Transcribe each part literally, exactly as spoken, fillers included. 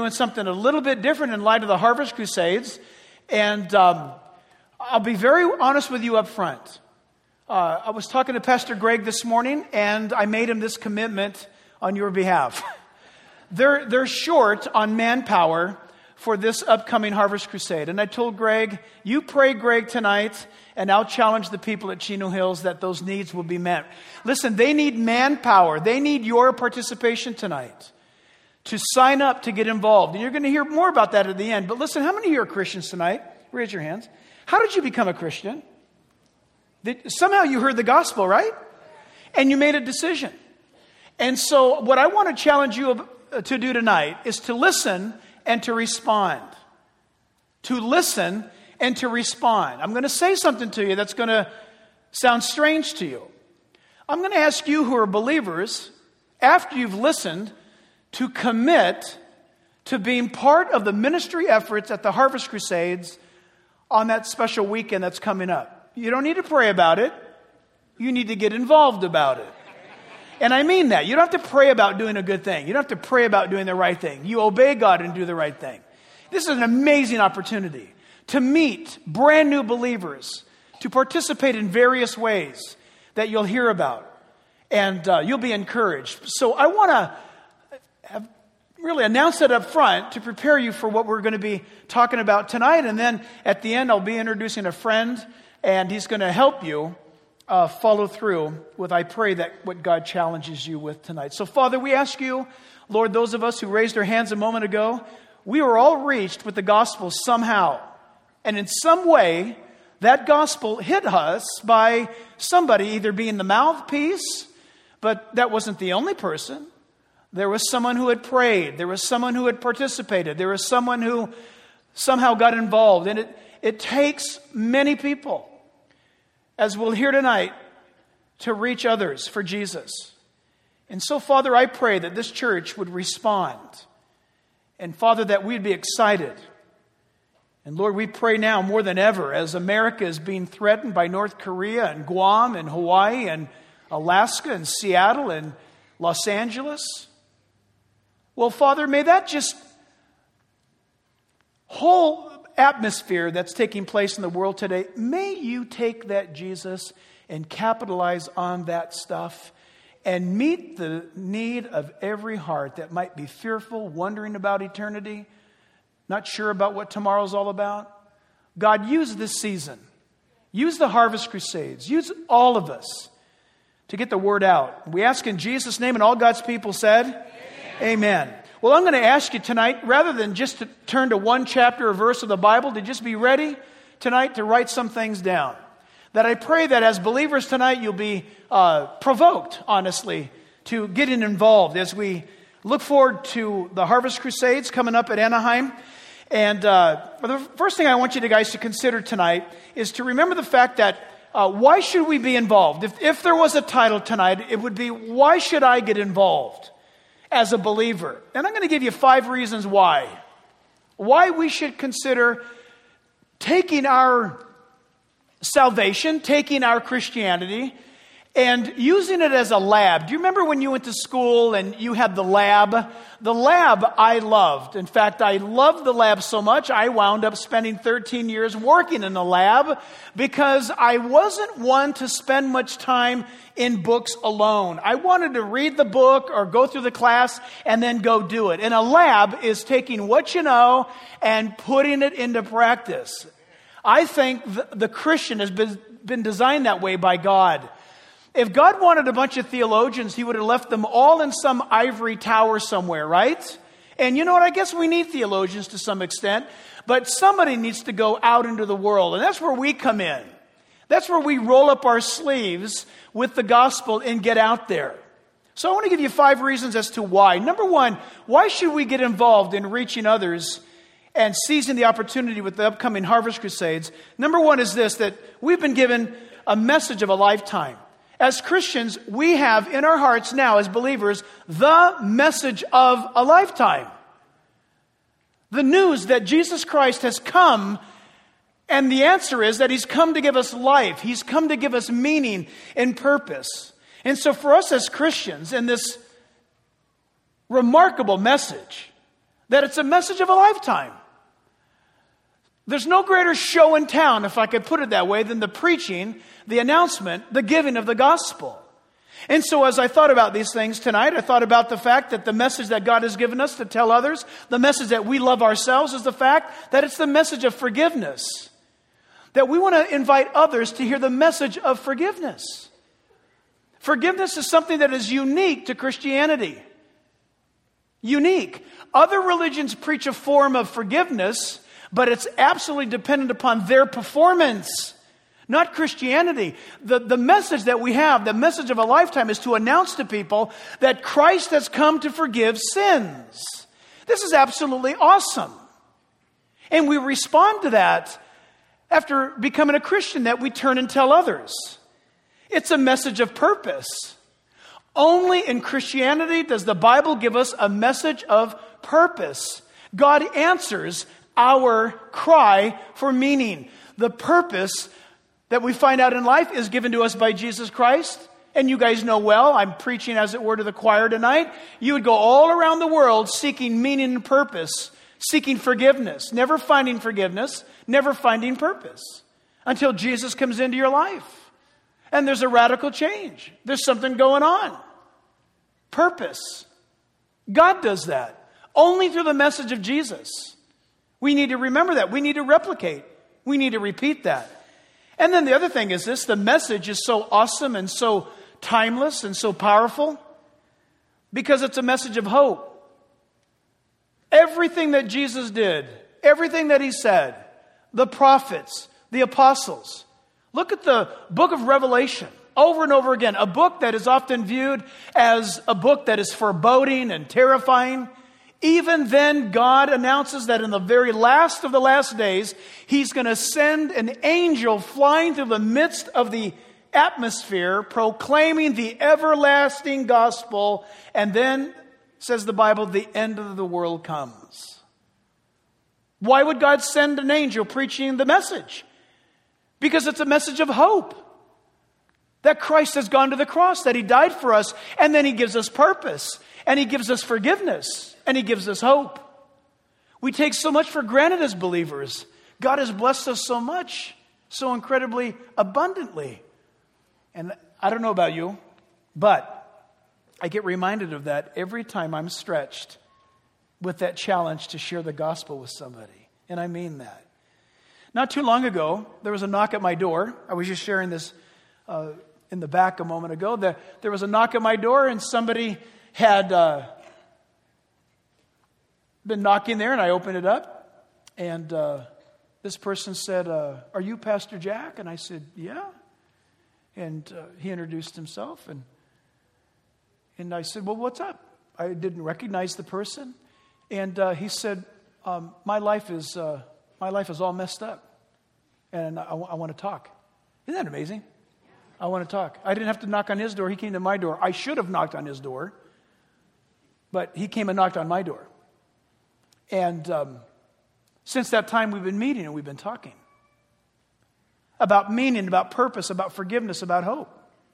doing something a little bit different in light of the Harvest Crusades. And um, I'll be very honest with you up front. Uh, I was talking to Pastor Greg this morning, and I made him this commitment on your behalf. they're, they're short on manpower for this upcoming Harvest Crusade. And I told Greg, you pray, Greg, tonight, and I'll challenge the people at Chino Hills that those needs will be met. Listen, they need manpower. They need your participation tonight to sign up to get involved. And you're going to hear more about that at the end. But listen, how many of you are Christians tonight? Raise your hands. How did you become a Christian? Did, somehow you heard the gospel, right? And you made a decision. And so what I want to challenge you to do tonight is to listen and to respond. To listen and to respond. I'm going to say something to you that's going to sound strange to you. I'm going to ask you who are believers, after you've listened, to commit to being part of the ministry efforts at the Harvest Crusades on that special weekend that's coming up. You don't need to pray about it. You need to get involved about it. And I mean that. You don't have to pray about doing a good thing. You don't have to pray about doing the right thing. You obey God and do the right thing. This is an amazing opportunity to meet brand new believers, to participate in various ways that you'll hear about. And uh, you'll be encouraged. So I want to have really announce it up front to prepare you for what we're going to be talking about tonight. And then at the end, I'll be introducing a friend, and he's going to help you Uh, follow through with, I pray, that what God challenges you with tonight. So, Father, we ask you, Lord, those of us who raised our hands a moment ago, we were all reached with the gospel somehow. And in some way, that gospel hit us by somebody either being the mouthpiece, but that wasn't the only person. There was someone who had prayed. There was someone who had participated. There was someone who somehow got involved. And it, it takes many people, as we'll hear tonight, to reach others for Jesus. And so, Father, I pray that this church would respond. And, Father, that we'd be excited. And, Lord, we pray now more than ever as America is being threatened by North Korea and Guam and Hawaii and Alaska and Seattle and Los Angeles. Well, Father, may that just whole atmosphere that's taking place in the world today, may you take that, Jesus, and capitalize on that stuff and meet the need of every heart that might be fearful, wondering about eternity, not sure about what tomorrow's all about. God, use this season. Use the Harvest Crusades. Use all of us to get the word out. We ask in Jesus' name, and all God's people said, Amen. Amen. Well, I'm going to ask you tonight, rather than just to turn to one chapter or verse of the Bible, to just be ready tonight to write some things down. That I pray that as believers tonight, you'll be uh, provoked, honestly, to getting involved as we look forward to the Harvest Crusades coming up at Anaheim. And uh, the first thing I want you to guys to consider tonight is to remember the fact that uh, why should we be involved? If, if there was a title tonight, it would be, why should I get involved as a believer? And I'm going to give you five reasons why. Why we should consider taking our salvation, taking our Christianity, and using it as a lab. Do you remember when you went to school and you had the lab? The lab I loved. In fact, I loved the lab so much, I wound up spending thirteen years working in the lab because I wasn't one to spend much time in books alone. I wanted to read the book or go through the class and then go do it. And a lab is taking what you know and putting it into practice. I think the, the Christian has been, been designed that way by God. If God wanted a bunch of theologians, He would have left them all in some ivory tower somewhere, right? And you know what? I guess we need theologians to some extent, but somebody needs to go out into the world. And that's where we come in. That's where we roll up our sleeves with the gospel and get out there. So I want to give you five reasons as to why. Number one, why should we get involved in reaching others and seizing the opportunity with the upcoming Harvest Crusades? Number one is this, that we've been given a message of a lifetime. As Christians, we have in our hearts now, as believers, the message of a lifetime. The news that Jesus Christ has come, and the answer is that He's come to give us life. He's come to give us meaning and purpose. And so for us as Christians, in this remarkable message that it's a message of a lifetime. There's no greater show in town, if I could put it that way, than the preaching, the announcement, the giving of the gospel. And so as I thought about these things tonight, I thought about the fact that the message that God has given us to tell others, the message that we love ourselves, is the fact that it's the message of forgiveness. That we want to invite others to hear the message of forgiveness. Forgiveness is something that is unique to Christianity. Unique. Other religions preach a form of forgiveness, but it's absolutely dependent upon their performance, not Christianity. The, the message that we have, the message of a lifetime, is to announce to people that Christ has come to forgive sins. This is absolutely awesome. And we respond to that after becoming a Christian, that we turn and tell others. It's a message of purpose. Only in Christianity does the Bible give us a message of purpose. God answers our cry for meaning. The purpose that we find out in life is given to us by Jesus Christ. And you guys know well, I'm preaching as it were to the choir tonight. You would go all around the world seeking meaning and purpose, seeking forgiveness, never finding forgiveness, never finding purpose, until Jesus comes into your life. And there's a radical change. There's something going on. Purpose. God does that. Only through the message of Jesus. We need to remember that. We need to replicate. We need to repeat that. And then the other thing is this. The message is so awesome and so timeless and so powerful because it's a message of hope. Everything that Jesus did, everything that he said, the prophets, the apostles. Look at the book of Revelation over and over again. A book that is often viewed as a book that is foreboding and terrifying. Even then, God announces that in the very last of the last days, he's going to send an angel flying through the midst of the atmosphere, proclaiming the everlasting gospel. And then, says the Bible, the end of the world comes. Why would God send an angel preaching the message? Because it's a message of hope. That Christ has gone to the cross, that he died for us, and then he gives us purpose, and he gives us forgiveness, and he gives us hope. We take so much for granted as believers. God has blessed us so much, so incredibly abundantly. And I don't know about you, but I get reminded of that every time I'm stretched with that challenge to share the gospel with somebody. And I mean that. Not too long ago, there was a knock at my door. I was just sharing this uh, in the back a moment ago. There, there was a knock at my door, and somebody had uh, been knocking there, and I opened it up. And uh, this person said, uh, "Are you Pastor Jack?" And I said, "Yeah." And uh, he introduced himself, and and I said, "Well, what's up?" I didn't recognize the person, and uh, he said, um, "My life is uh, my life is all messed up, and I, I want to talk." Isn't that amazing? I want to talk. I didn't have to knock on his door. He came to my door. I should have knocked on his door, but he came and knocked on my door. And um, since that time, we've been meeting and we've been talking about meaning, about purpose, about forgiveness, about hope.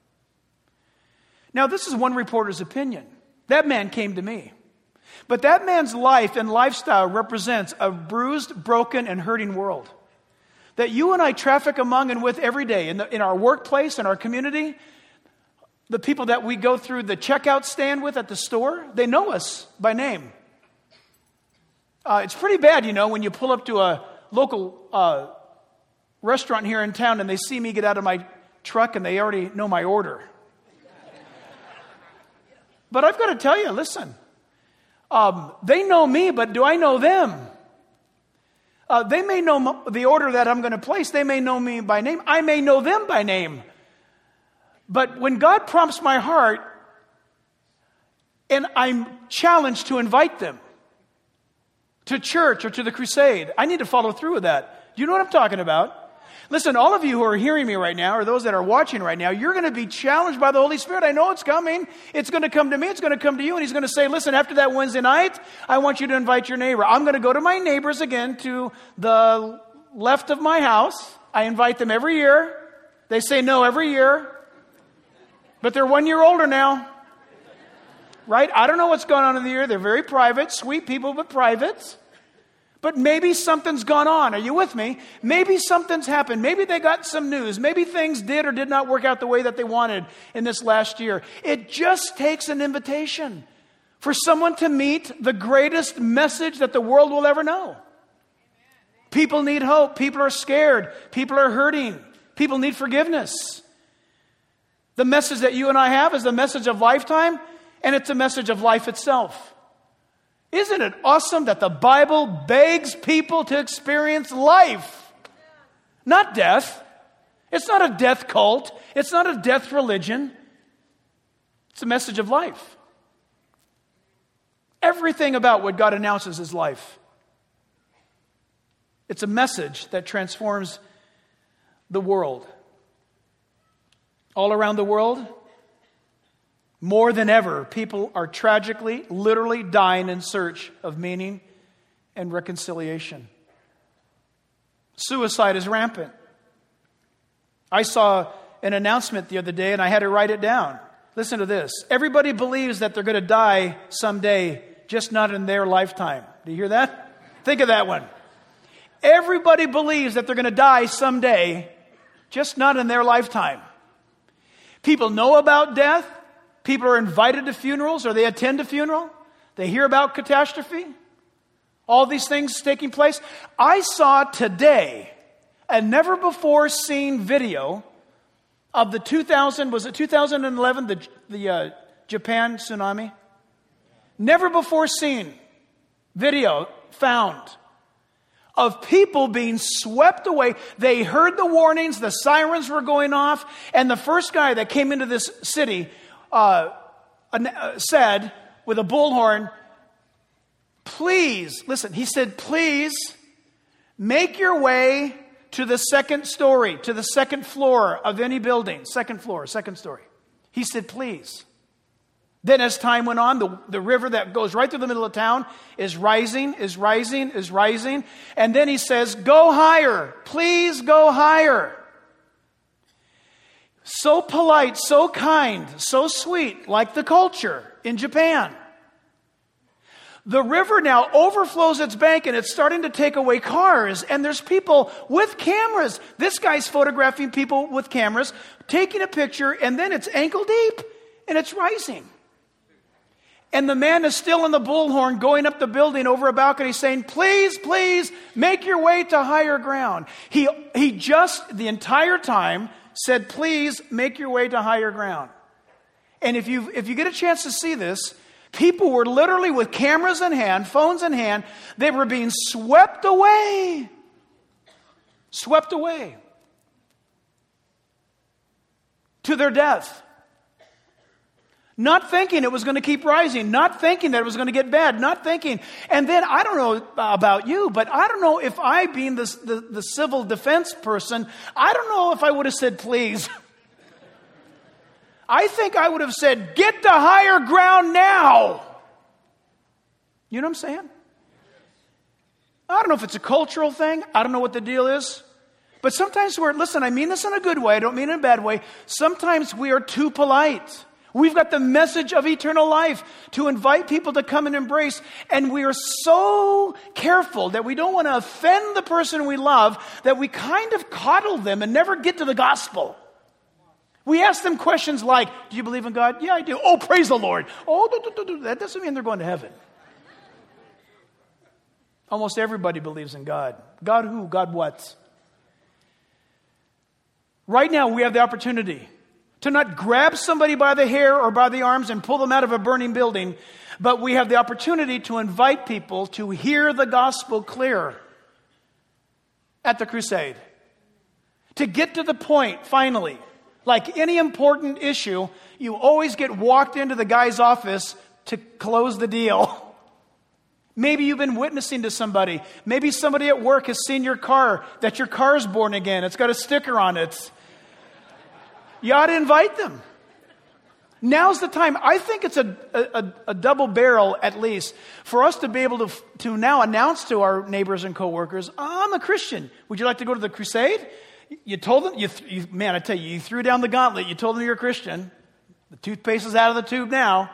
Now, this is one reporter's opinion. That man came to me. But that man's life and lifestyle represents a bruised, broken, and hurting world that you and I traffic among and with every day in, the, in our workplace, in our community. The people that we go through the checkout stand with at the store, they know us by name. Uh, it's pretty bad, you know, when you pull up to a local uh, restaurant here in town and they see me get out of my truck and they already know my order. But I've got to tell you, listen, um, they know me, but do I know them? Uh, they may know the order that I'm going to place. They may know me by name. I may know them by name. But when God prompts my heart and I'm challenged to invite them to church or to the crusade, I need to follow through with that. Do you know what I'm talking about? Listen, all of you who are hearing me right now, or those that are watching right now, you're going to be challenged by the Holy Spirit. I know it's coming. It's going to come to me. It's going to come to you. And he's going to say, listen, after that Wednesday night, I want you to invite your neighbor. I'm going to go to my neighbors again to the left of my house. I invite them every year. They say no every year. But they're one year older now. right? I don't know what's going on in the ear. They're very private, sweet people, but private. But maybe something's gone on. Are you with me? Maybe something's happened. Maybe they got some news. Maybe things did or did not work out the way that they wanted in this last year. It just takes an invitation for someone to meet the greatest message that the world will ever know. People need hope. People are scared. People are hurting. People need forgiveness. The message that you and I have is the message of lifetime, and it's a message of life itself. Isn't it awesome that the Bible begs people to experience life, not death? It's not a death cult. It's not a death religion. It's a message of life. Everything about what God announces is life. It's a message that transforms the world. All around the world, more than ever, people are tragically, literally dying in search of meaning and reconciliation. Suicide is rampant. I saw an announcement the other day and I had to write it down. Listen to this. Everybody believes that they're going to die someday, just not in their lifetime. Do you hear that? Think of that one. Everybody believes that they're going to die someday, just not in their lifetime. People know about death. People are invited to funerals or they attend a funeral. They hear about catastrophe. All these things taking place. I saw today a never before seen video of the two thousand, was it two thousand eleven, the, the uh, Japan tsunami? Never before seen video found of people being swept away. They heard the warnings, the sirens were going off, and the first guy that came into this city uh, uh, said with a bullhorn, please, listen, he said, please make your way to the second story, to the second floor of any building. Second floor, second story. He said, please. Then as time went on, the, the river that goes right through the middle of town is rising, is rising, is rising. And then he says, go higher. Please go higher. So polite, so kind, so sweet, like the culture in Japan. The river now overflows its bank and it's starting to take away cars. And there's people with cameras. This guy's photographing people with cameras, taking a picture, and then it's ankle deep and it's rising. And the man is still in the bullhorn going up the building over a balcony saying, please, please make your way to higher ground. He, he just the entire time said, please make your way to higher ground. And if you, if you get a chance to see this, people were literally with cameras in hand, phones in hand, they were being swept away. Swept away. To their death. Not thinking it was going to keep rising. Not thinking that it was going to get bad. Not thinking. And then, I don't know about you, but I don't know if I, being the, the, the civil defense person, I don't know if I would have said, please. I think I would have said, get to higher ground now. You know what I'm saying? I don't know if it's a cultural thing. I don't know what the deal is. But sometimes we're, listen, I mean this in a good way. I don't mean it in a bad way. Sometimes we are too polite. We've got the message of eternal life to invite people to come and embrace. And we are so careful that we don't want to offend the person we love that we kind of coddle them and never get to the gospel. We ask them questions like, do you believe in God? Yeah, I do. Oh, praise the Lord. Oh, do, do, do, do. That doesn't mean they're going to heaven. Almost everybody believes in God. God who? God what? Right now we have the opportunity to not grab somebody by the hair or by the arms and pull them out of a burning building, but we have the opportunity to invite people to hear the gospel clear at the crusade. To get to the point, finally, like any important issue, you always get walked into the guy's office to close the deal. Maybe you've been witnessing to somebody. Maybe somebody at work has seen your car, that your car's born again. It's got a sticker on it. You ought to invite them. Now's the time. I think it's a, a, a double barrel, at least, for us to be able to, to now announce to our neighbors and coworkers, I'm a Christian. Would you like to go to the crusade? You told them, you, you, man, I tell you, you threw down the gauntlet. You told them you're a Christian. The toothpaste is out of the tube now.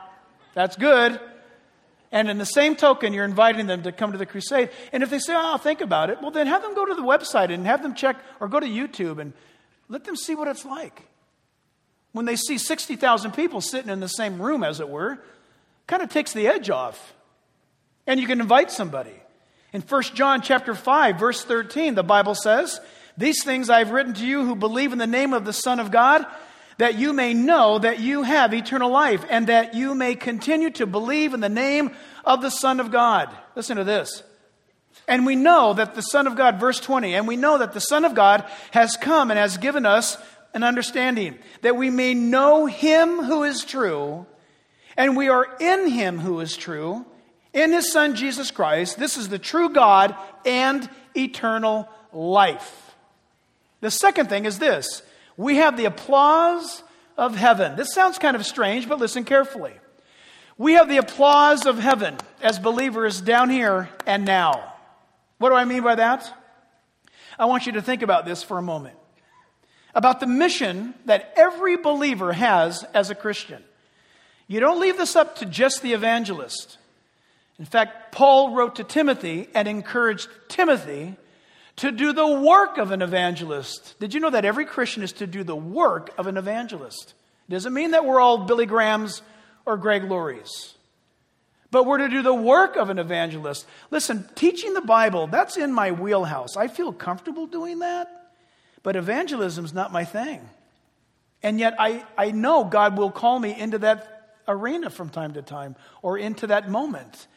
That's good. And in the same token, you're inviting them to come to the crusade. And if they say, oh, I'll think about it, well, then have them go to the website and have them check, or go to YouTube and let them see what it's like. When they see sixty thousand people sitting in the same room, as it were, kind of takes the edge off. And you can invite somebody. In First John chapter five, verse thirteen, the Bible says, these things I have written to you who believe in the name of the Son of God, that you may know that you have eternal life, and that you may continue to believe in the name of the Son of God. Listen to this. And we know that the Son of God, verse twenty, and we know that the Son of God has come and has given us an understanding, that we may know him who is true, and we are in him who is true, in his Son Jesus Christ. This is the true God and eternal life. The second thing is this. We have the applause of heaven. This sounds kind of strange, but listen carefully. We have the applause of heaven as believers down here and now. What do I mean by that? I want you to think about this for a moment. About the mission that every believer has as a Christian. You don't leave this up to just the evangelist. In fact, Paul wrote to Timothy and encouraged Timothy to do the work of an evangelist. Did you know that every Christian is to do the work of an evangelist? Doesn't mean that we're all Billy Grahams or Greg Laurie's. But we're to do the work of an evangelist. Listen, teaching the Bible, that's in my wheelhouse. I feel comfortable doing that. But evangelism's not my thing. And yet I, I know God will call me into that arena from time to time, or into that moment.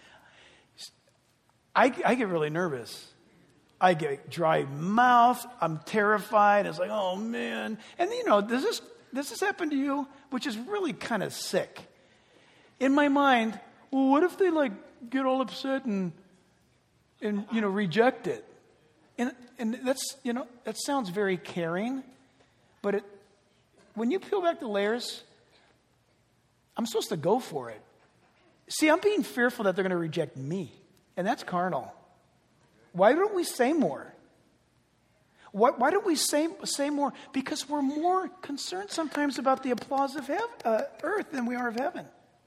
I, I get really nervous. I get dry mouth. I'm terrified. It's like, oh man. And you know, does this, does this happen to you? Which is really kind of sick. In my mind, well, what if they like get all upset and, and you know, reject it? And, and that's, you know, that sounds very caring. But it, when you peel back the layers, I'm supposed to go for it. See, I'm being fearful that they're going to reject me. And that's carnal. Why don't we say more? Why, why don't we say, say more? Because we're more concerned sometimes about the applause of heaven, uh, earth than we are of heaven.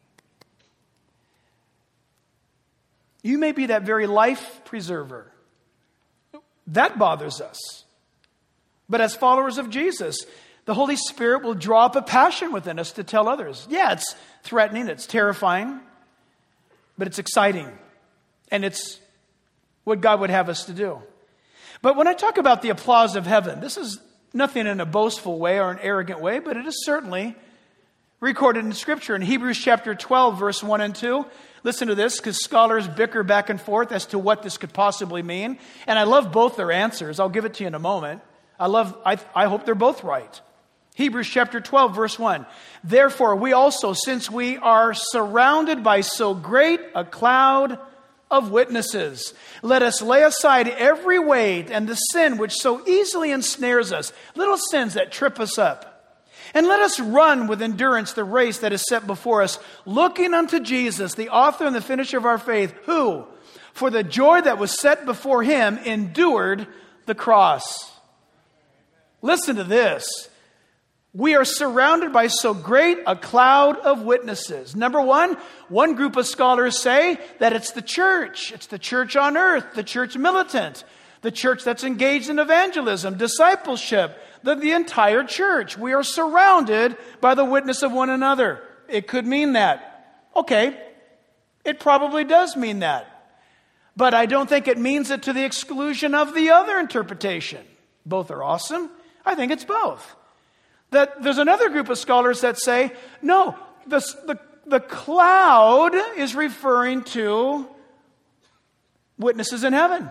You may be that very life preserver. That bothers us. But as followers of Jesus, the Holy Spirit will draw up a passion within us to tell others. Yeah, it's threatening, it's terrifying, but it's exciting. And it's what God would have us to do. But when I talk about the applause of heaven, this is nothing in a boastful way or an arrogant way, but it is certainly recorded in Scripture. In Hebrews chapter twelve, verse one and two, listen to this, because scholars bicker back and forth as to what this could possibly mean. And I love both their answers. I'll give it to you in a moment. I love. I, I hope they're both right. Hebrews chapter twelve, verse one. Therefore, we also, since we are surrounded by so great a cloud of witnesses, let us lay aside every weight and the sin which so easily ensnares us, little sins that trip us up. And let us run with endurance the race that is set before us, looking unto Jesus, the author and the finisher of our faith, who, for the joy that was set before him, endured the cross. Listen to this. We are surrounded by so great a cloud of witnesses. Number one, one group of scholars say that it's the church. It's the church on earth, the church militant, the church that's engaged in evangelism, discipleship, the, the entire church. We are surrounded by the witness of one another. It could mean that. Okay, it probably does mean that. But I don't think it means it to the exclusion of the other interpretation. Both are awesome. I think it's both. That there's another group of scholars that say, no, the, the, the cloud is referring to witnesses in heaven.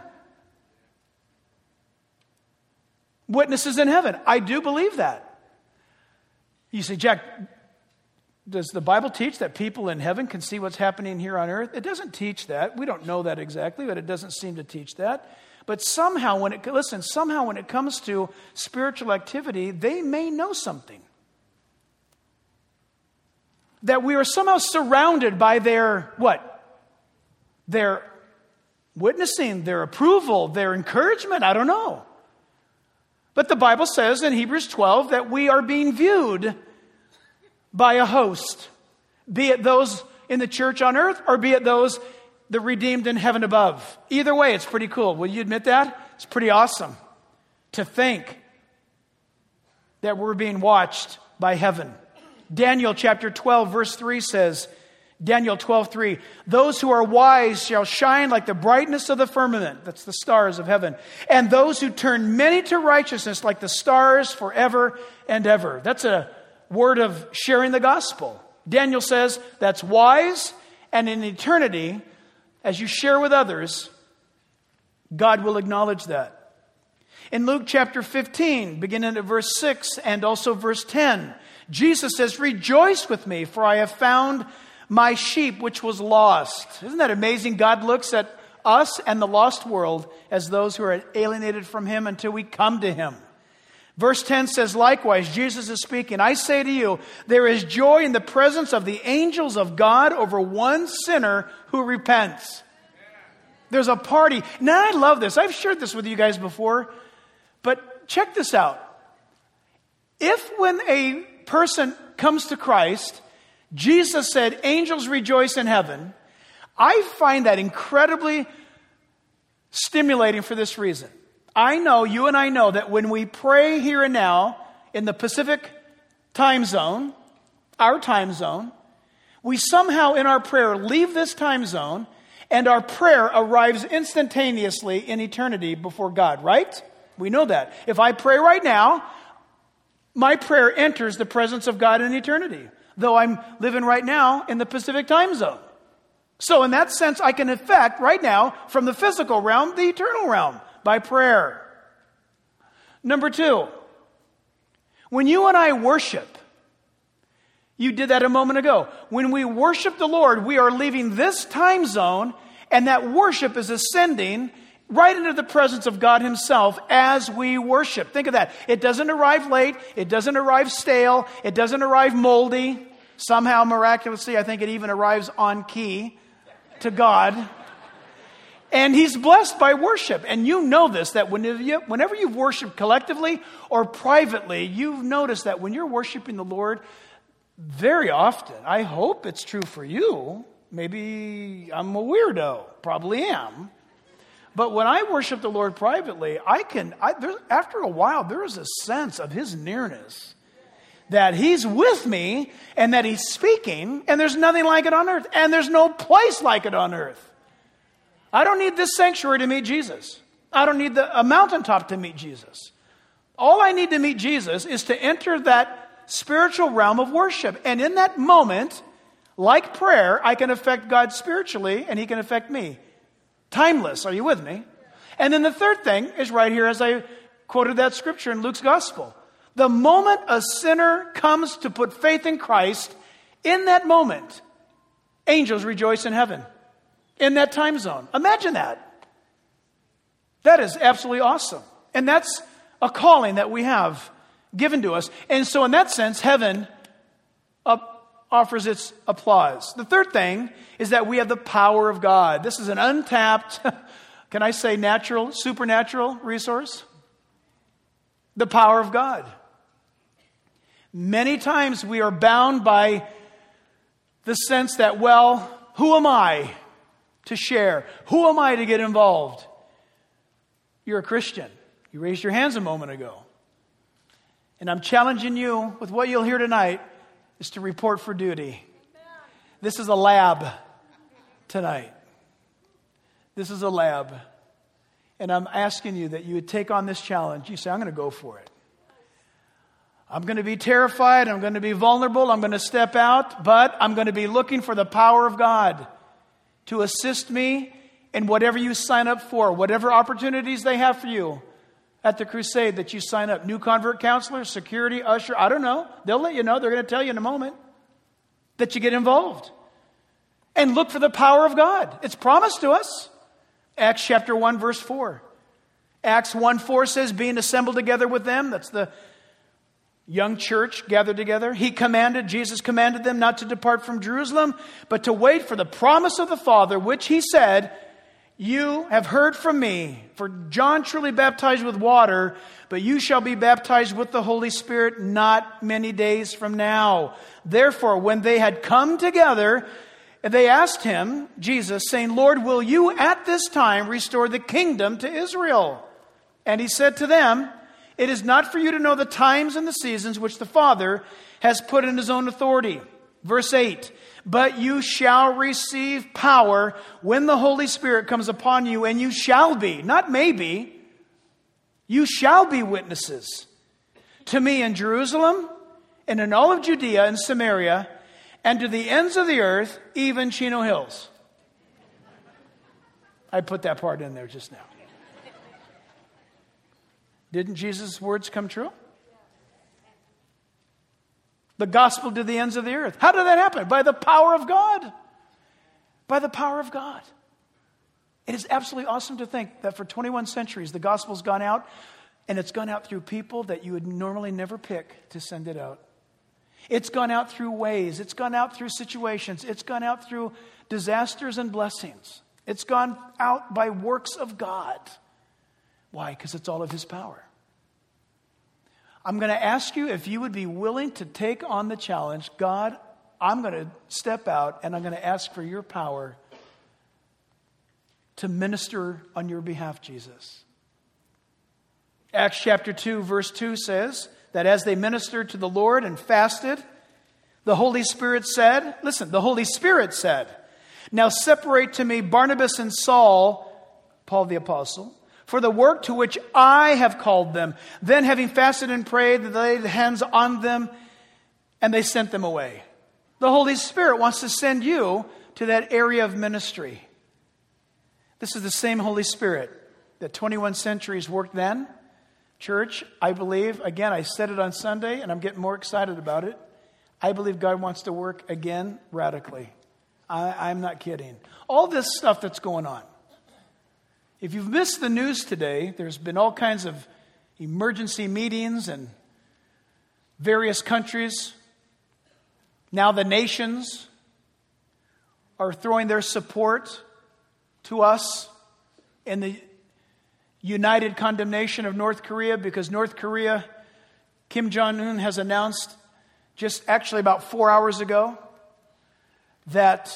Witnesses in heaven. I do believe that. You say, Jack, does the Bible teach that people in heaven can see what's happening here on earth? It doesn't teach that. We don't know that exactly, but it doesn't seem to teach that. But somehow when it, listen, somehow when it comes to spiritual activity, they may know something. That we are somehow surrounded by their, what? Their witnessing, their approval, their encouragement. I don't know. But the Bible says in Hebrews twelve that we are being viewed by a host, be it those in the church on earth, or be it those the redeemed in heaven above. Either way, it's pretty cool. Will you admit that? It's pretty awesome to think that we're being watched by heaven. Daniel chapter twelve, verse three says, Daniel twelve, three, those who are wise shall shine like the brightness of the firmament. That's the stars of heaven. And those who turn many to righteousness like the stars forever and ever. That's a word of sharing the gospel. Daniel says that's wise, and in eternity, as you share with others, God will acknowledge that. In Luke chapter fifteen, beginning at verse six and also verse ten, Jesus says, rejoice with me, for I have found my sheep which was lost. Isn't that amazing? God looks at us and the lost world as those who are alienated from Him until we come to Him. Verse ten says, likewise, Jesus is speaking, I say to you, there is joy in the presence of the angels of God over one sinner who repents. There's a party. Now, I love this. I've shared this with you guys before, but check this out. If when a person comes to Christ, Jesus said, angels rejoice in heaven, I find that incredibly stimulating for this reason. I know, you and I know, that when we pray here and now in the Pacific time zone, our time zone, we somehow in our prayer leave this time zone and our prayer arrives instantaneously in eternity before God, right? We know that. If I pray right now, my prayer enters the presence of God in eternity, though I'm living right now in the Pacific time zone. So in that sense, I can affect right now from the physical realm, the eternal realm, by prayer. Number two, when you and I worship, you did that a moment ago. When we worship the Lord, we are leaving this time zone, and that worship is ascending right into the presence of God Himself as we worship. Think of that. It doesn't arrive late. It doesn't arrive stale. It doesn't arrive moldy. Somehow, miraculously, I think it even arrives on key to God. And He's blessed by worship. And you know this, that whenever, you, whenever you've worshiped collectively or privately, you've noticed that when you're worshiping the Lord, very often, I hope it's true for you. Maybe I'm a weirdo. Probably am. But when I worship the Lord privately, I can, I, there, after a while, there is a sense of His nearness. That He's with me and that He's speaking, and there's nothing like it on earth. And there's no place like it on earth. I don't need this sanctuary to meet Jesus. I don't need the, a mountaintop to meet Jesus. All I need to meet Jesus is to enter that spiritual realm of worship. And in that moment, like prayer, I can affect God spiritually and He can affect me. Timeless. Are you with me? And then the third thing is right here as I quoted that scripture in Luke's gospel. The moment a sinner comes to put faith in Christ, in that moment, angels rejoice in heaven. In that time zone. Imagine that. That is absolutely awesome. And that's a calling that we have given to us. And so in that sense, heaven up, offers its applause. The third thing is that we have the power of God. This is an untapped, can I say natural, supernatural resource? The power of God. Many times we are bound by the sense that, well, who am I to share? Who am I to get involved? You're a Christian. You raised your hands a moment ago. And I'm challenging you with what you'll hear tonight is to report for duty. This is a lab tonight. This is a lab. And I'm asking you that you would take on this challenge. You say, I'm going to go for it. I'm going to be terrified. I'm going to be vulnerable. I'm going to step out. But I'm going to be looking for the power of God to assist me in whatever you sign up for, whatever opportunities they have for you at the crusade that you sign up. New convert counselor, security, usher, I don't know. They'll let you know. They're going to tell you in a moment that you get involved. And look for the power of God. It's promised to us. Acts chapter one, verse four. Acts one four says, being assembled together with them, that's the young church gathered together. He commanded, Jesus commanded them not to depart from Jerusalem, but to wait for the promise of the Father, which He said, you have heard from me. For John truly baptized with water, but you shall be baptized with the Holy Spirit not many days from now. Therefore, when they had come together they asked him, Jesus, saying, Lord, will you at this time restore the kingdom to Israel? And he said to them, it is not for you to know the times and the seasons which the Father has put in his own authority. Verse eight, but you shall receive power when the Holy Spirit comes upon you, and you shall be, not maybe, you shall be witnesses to me in Jerusalem and in all of Judea and Samaria and to the ends of the earth, even Chino Hills. I put that part in there just now. Didn't Jesus' words come true? The gospel to the ends of the earth. How did that happen? By the power of God. By the power of God. It is absolutely awesome to think that for twenty-one centuries, the gospel's gone out, and it's gone out through people that you would normally never pick to send it out. It's gone out through ways. It's gone out through situations. It's gone out through disasters and blessings. It's gone out by works of God. Why? Because it's all of his power. I'm going to ask you if you would be willing to take on the challenge. God, I'm going to step out and I'm going to ask for your power to minister on your behalf, Jesus. Acts chapter two, verse two says that as they ministered to the Lord and fasted, the Holy Spirit said, listen, the Holy Spirit said, now separate to me Barnabas and Saul, Paul the apostle, for the work to which I have called them. Then having fasted and prayed, they laid hands on them and they sent them away. The Holy Spirit wants to send you to that area of ministry. This is the same Holy Spirit that twenty-one centuries worked then. Church, I believe, again, I said it on Sunday and I'm getting more excited about it. I believe God wants to work again radically. I, I'm not kidding. All this stuff that's going on. If you've missed the news today, there's been all kinds of emergency meetings in various countries. Now the nations are throwing their support to us in the united condemnation of North Korea, because North Korea, Kim Jong-un has announced just actually about four hours ago that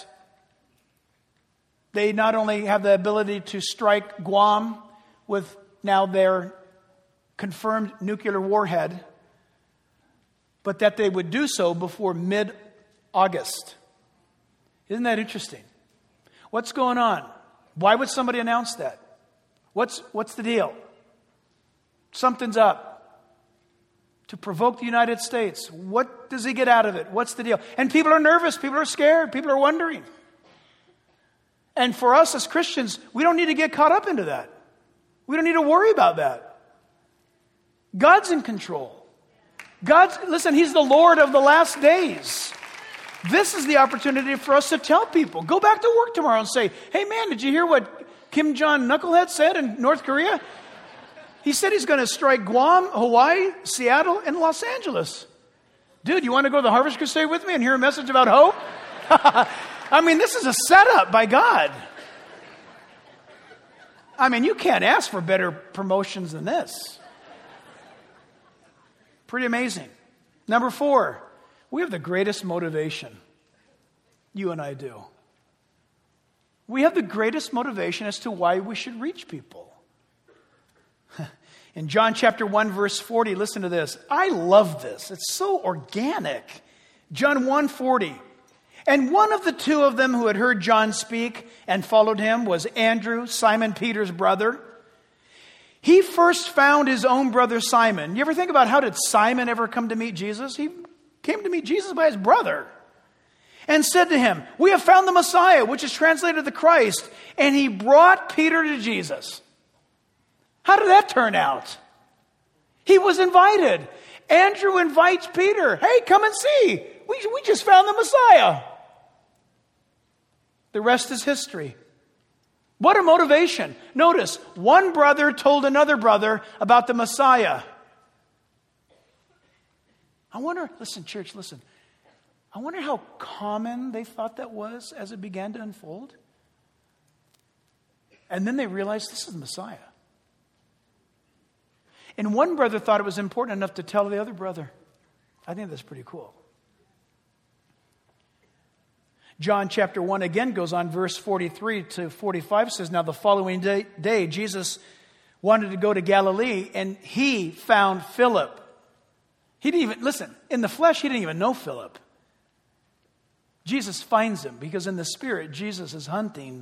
they not only have the ability to strike Guam with now their confirmed nuclear warhead, but that they would do so before mid-August. Isn't that interesting? What's going on? Why would somebody announce that? What's, what's the deal? Something's up. To provoke the United States. What does he get out of it? What's the deal? And people are nervous. People are scared. People are wondering. And for us as Christians, we don't need to get caught up into that. We don't need to worry about that. God's in control. God's, listen, he's the Lord of the last days. This is the opportunity for us to tell people, go back to work tomorrow and say, hey man, did you hear what Kim Jong Knucklehead said in North Korea? He said he's going to strike Guam, Hawaii, Seattle, and Los Angeles. Dude, you want to go to the Harvest Crusade with me and hear a message about hope? I mean, this is a setup by God. I mean, you can't ask for better promotions than this. Pretty amazing. Number four, we have the greatest motivation. You and I do. We have the greatest motivation as to why we should reach people. In John chapter one, verse forty, listen to this. I love this. It's so organic. John one forty. And one of the two of them who had heard John speak and followed him was Andrew, Simon Peter's brother. He first found his own brother Simon. You ever think about how did Simon ever come to meet Jesus? He came to meet Jesus by his brother. And said to him, we have found the Messiah, which is translated the Christ. And he brought Peter to Jesus. How did that turn out? He was invited. Andrew invites Peter. Hey, come and see. We, we just found the Messiah. The rest is history. What a motivation. Notice, one brother told another brother about the Messiah. I wonder, listen, church, listen. I wonder how common they thought that was as it began to unfold. And then they realized this is the Messiah. And one brother thought it was important enough to tell the other brother. I think that's pretty cool. John chapter one again goes on, verse forty-three to forty-five says, now the following day, day Jesus wanted to go to Galilee, and he found Philip. He didn't even, listen, in the flesh, he didn't even know Philip. Jesus finds him because in the spirit, Jesus is hunting.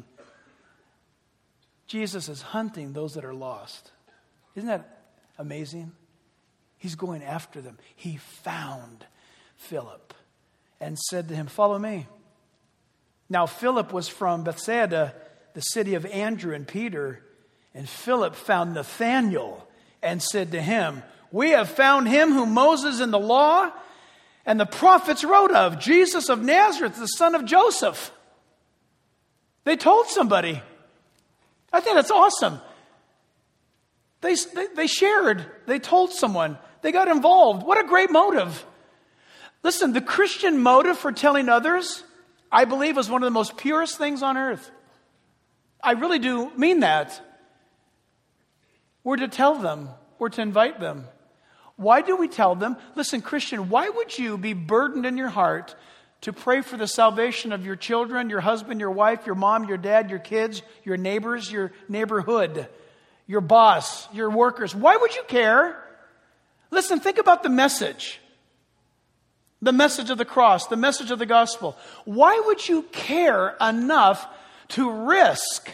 Jesus is hunting those that are lost. Isn't that amazing? He's going after them. He found Philip and said to him, follow me. Now, Philip was from Bethsaida, the city of Andrew and Peter. And Philip found Nathanael and said to him, we have found him whom Moses in the law and the prophets wrote of, Jesus of Nazareth, the son of Joseph. They told somebody. I think that's awesome. They, they, they shared. They told someone. They got involved. What a great motive. Listen, the Christian motive for telling others, I believe, is one of the most purest things on earth. I really do mean that. We're to tell them. We're to invite them. Why do we tell them? Listen, Christian, why would you be burdened in your heart to pray for the salvation of your children, your husband, your wife, your mom, your dad, your kids, your neighbors, your neighborhood, your boss, your workers? Why would you care? Listen, think about the message. The message of the cross, the message of the gospel. Why would you care enough to risk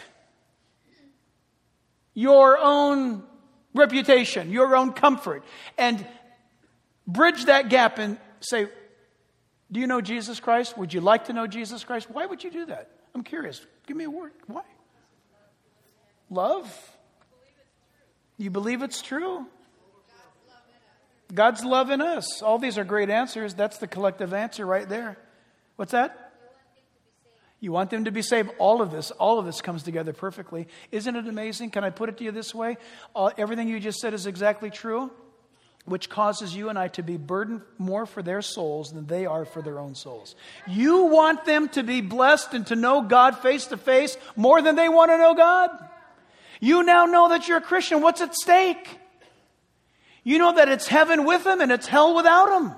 your own reputation, your own comfort, and bridge that gap and say, do you know Jesus Christ? Would you like to know Jesus Christ? Why would you do that? I'm curious. Give me a word. Why? Love. You believe it's true? God's love in us. All these are great answers. That's the collective answer right there. What's that? You want them to be saved. All of this, all of this comes together perfectly. Isn't it amazing? Can I put it to you this way? Uh, everything you just said is exactly true, which causes you and I to be burdened more for their souls than they are for their own souls. You want them to be blessed and to know God face to face more than they want to know God. You now know that you're a Christian. What's at stake? You know that it's heaven with them and it's hell without them.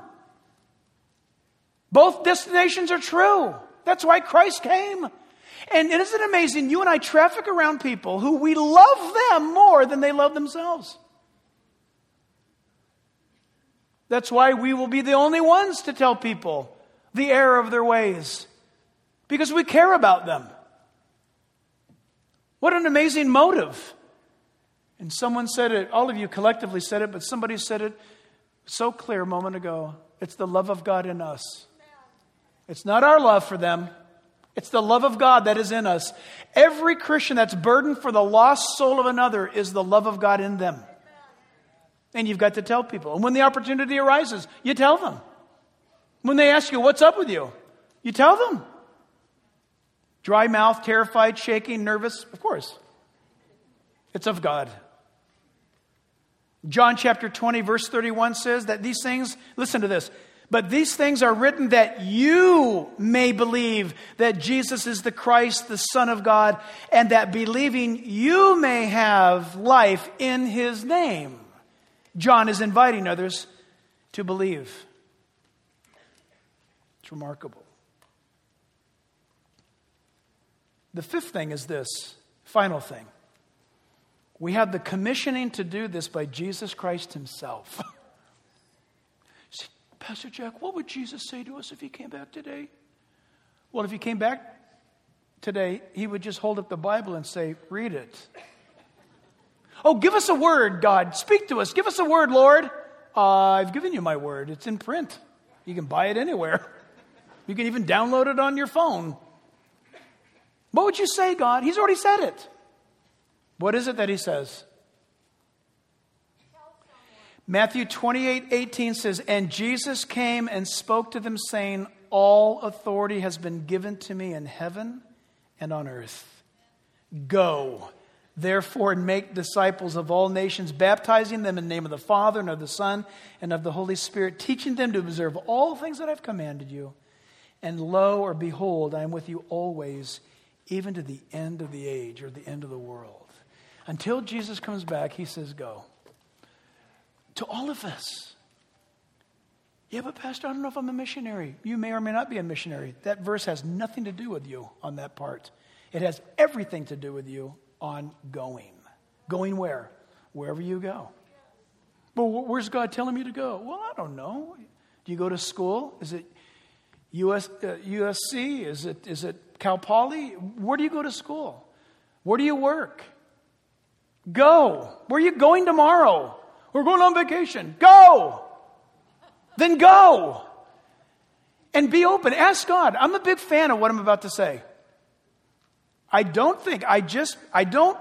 Both destinations are true. That's why Christ came. And isn't it amazing? You and I traffic around people who we love them more than they love themselves. That's why we will be the only ones to tell people the error of their ways. Because we care about them. What an amazing motive. And someone said it, all of you collectively said it, but somebody said it so clear a moment ago. It's the love of God in us. It's not our love for them. It's the love of God that is in us. Every Christian that's burdened for the lost soul of another is the love of God in them. And you've got to tell people. And when the opportunity arises, you tell them. When they ask you, what's up with you? You tell them. Dry mouth, terrified, shaking, nervous. Of course. It's of God. John chapter twenty, verse thirty-one says that these things, listen to this, but these things are written that you may believe that Jesus is the Christ, the Son of God, and that believing you may have life in His name. John is inviting others to believe. It's remarkable. The fifth thing is this, final thing. We have the commissioning to do this by Jesus Christ Himself. Pastor Jack, what would Jesus say to us if He came back today? Well, if He came back today, He would just hold up the Bible and say, read it. Oh, give us a word, God. Speak to us. Give us a word, Lord. Uh, I've given you my word. It's in print. You can buy it anywhere. You can even download it on your phone. What would you say, God? He's already said it. What is it that He says? Matthew twenty-eight eighteen says, and Jesus came and spoke to them, saying, all authority has been given to me in heaven and on earth. Go, therefore, and make disciples of all nations, baptizing them in the name of the Father and of the Son and of the Holy Spirit, teaching them to observe all things that I've commanded you. And lo, or behold, I am with you always, even to the end of the age, or the end of the world. Until Jesus comes back, He says, go. To all of us. Yeah, but Pastor, I don't know if I'm a missionary. You may or may not be a missionary. That verse has nothing to do with you on that part. It has everything to do with you on going. Going where? Wherever you go. But where's God telling me to go? Well, I don't know. Do you go to school? Is it U S, uh, U S C? Is it is it Cal Poly? Where do you go to school? Where do you work? Go. Where are you going tomorrow? We're going on vacation. Go. Then go. And be open. Ask God. I'm a big fan of what I'm about to say. I don't think, I just, I don't,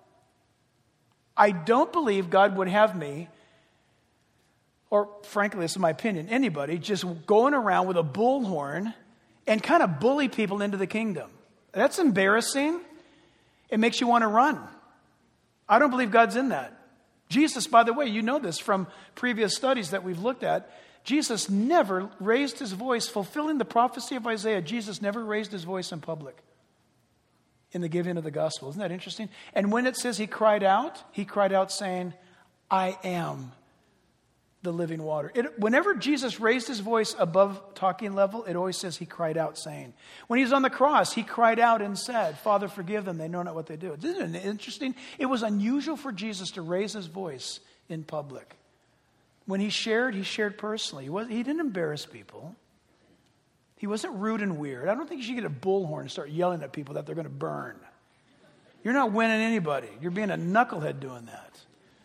I don't believe God would have me, or frankly, this is my opinion, anybody just going around with a bullhorn and kind of bully people into the kingdom. That's embarrassing. It makes you want to run. I don't believe God's in that. Jesus, by the way, you know this from previous studies that we've looked at. Jesus never raised his voice, fulfilling the prophecy of Isaiah. Jesus never raised his voice in public in the giving of the gospel. Isn't that interesting? And when it says he cried out, he cried out saying, I am the living water. It, whenever Jesus raised his voice above talking level, it always says he cried out saying. When he was on the cross, he cried out and said, Father, forgive them. They know not what they do. Isn't it interesting? It was unusual for Jesus to raise his voice in public. When he shared, he shared personally. He, was, he didn't embarrass people. He wasn't rude and weird. I don't think you should get a bullhorn and start yelling at people that they're going to burn. You're not winning anybody. You're being a knucklehead doing that.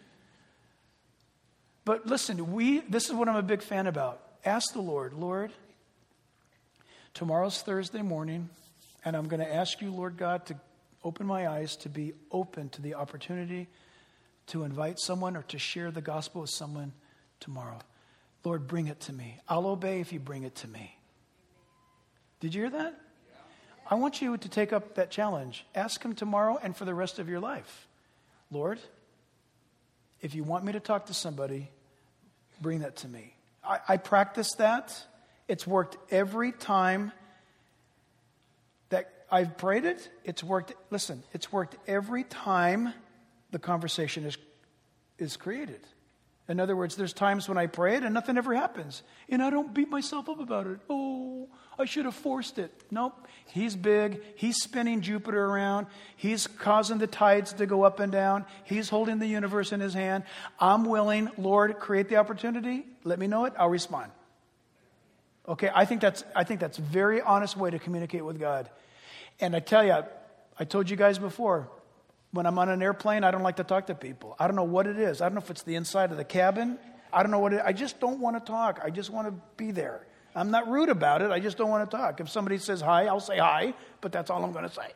But listen, we this is what I'm a big fan about. Ask the Lord, Lord, tomorrow's Thursday morning, and I'm going to ask you, Lord God, to open my eyes to be open to the opportunity to invite someone or to share the gospel with someone tomorrow. Lord, bring it to me. I'll obey if you bring it to me. Did you hear that? I want you to take up that challenge. Ask him tomorrow and for the rest of your life. Lord, if you want me to talk to somebody, bring that to me. I, I practice that. It's worked every time that I've prayed it. It's worked, listen, it's worked every time the conversation is, is created. In other words, there's times when I pray it and nothing ever happens. And I don't beat myself up about it. Oh, I should have forced it. Nope. He's big. He's spinning Jupiter around. He's causing the tides to go up and down. He's holding the universe in his hand. I'm willing. Lord, create the opportunity. Let me know it. I'll respond. Okay, I think that's I think that's a very honest way to communicate with God. And I tell you, I told you guys before, when I'm on an airplane, I don't like to talk to people. I don't know what it is. I don't know if it's the inside of the cabin. I don't know what it is. I just don't want to talk. I just want to be there. I'm not rude about it. I just don't want to talk. If somebody says hi, I'll say hi, but that's all I'm going to say.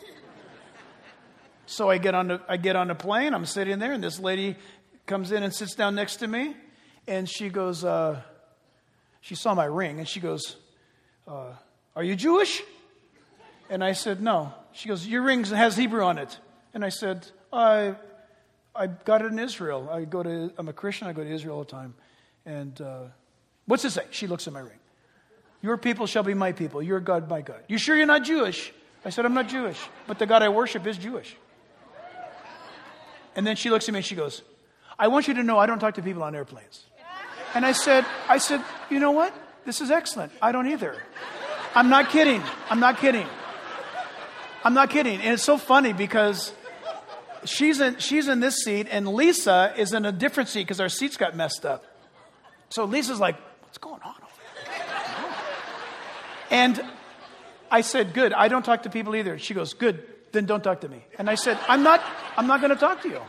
So I get on the I get on the plane. I'm sitting there, and this lady comes in and sits down next to me, and she goes, uh, she saw my ring, and she goes, uh, "Are you Jewish?" And I said, "No." She goes, "Your ring has Hebrew on it." And I said, I I got it in Israel. I go to, I'm a Christian. I go to Israel all the time. And uh, what's it say? She looks at my ring. Your people shall be my people. Your God, my God. You sure you're not Jewish? I said, I'm not Jewish. But the God I worship is Jewish. And then she looks at me and she goes, I want you to know I don't talk to people on airplanes. And I said, I said, you know what? This is excellent. I don't either. I'm not kidding. I'm not kidding. I'm not kidding. And it's so funny because She's in, she's in this seat, and Lisa is in a different seat because our seats got messed up. So Lisa's like, what's going on over there? And I said, good, I don't talk to people either. She goes, good, then don't talk to me. And I said, I'm not, I'm not going to talk to you.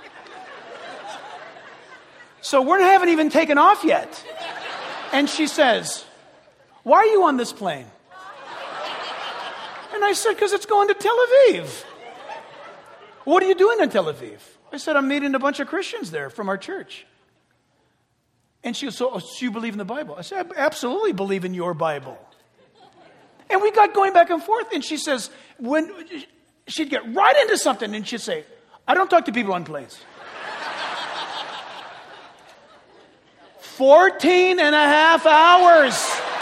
So we haven't even taken off yet. And she says, why are you on this plane? And I said, because it's going to Tel Aviv. What are you doing in Tel Aviv? I said, I'm meeting a bunch of Christians there from our church. And she goes, so, so you believe in the Bible? I said, I absolutely believe in your Bible. And we got going back and forth. And she says, when she'd get right into something and she'd say, I don't talk to people on planes. Fourteen and a half hours.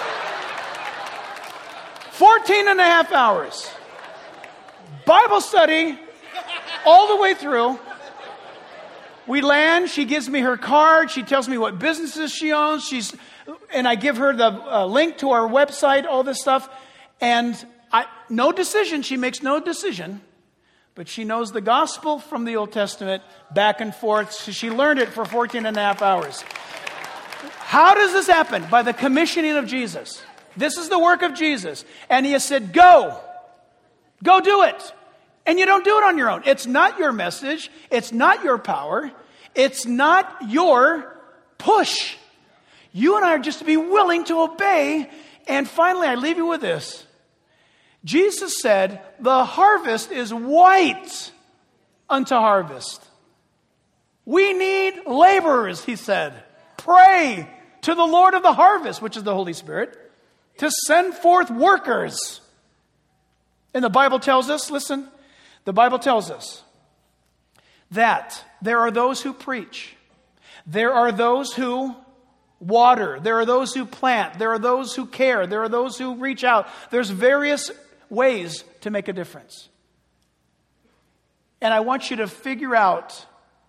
Fourteen and a half hours. Bible study all the way through. we land. She gives me her card. She tells me what businesses she owns. She's, and I give her the uh, link to our website, all this stuff. And I, no decision. She makes no decision. But she knows the gospel from the Old Testament back and forth. So she learned it for fourteen and a half hours. How does this happen? By the commissioning of Jesus. This is the work of Jesus. And he has said, go. Go do it. And you don't do it on your own. It's not your message. It's not your power. It's not your push. You and I are just to be willing to obey. And finally, I leave you with this. Jesus said, the harvest is white unto harvest. We need laborers, he said. Pray to the Lord of the harvest, which is the Holy Spirit, to send forth workers. And the Bible tells us, listen, the Bible tells us that there are those who preach. There are those who water. There are those who plant. There are those who care. There are those who reach out. There's various ways to make a difference. And I want you to figure out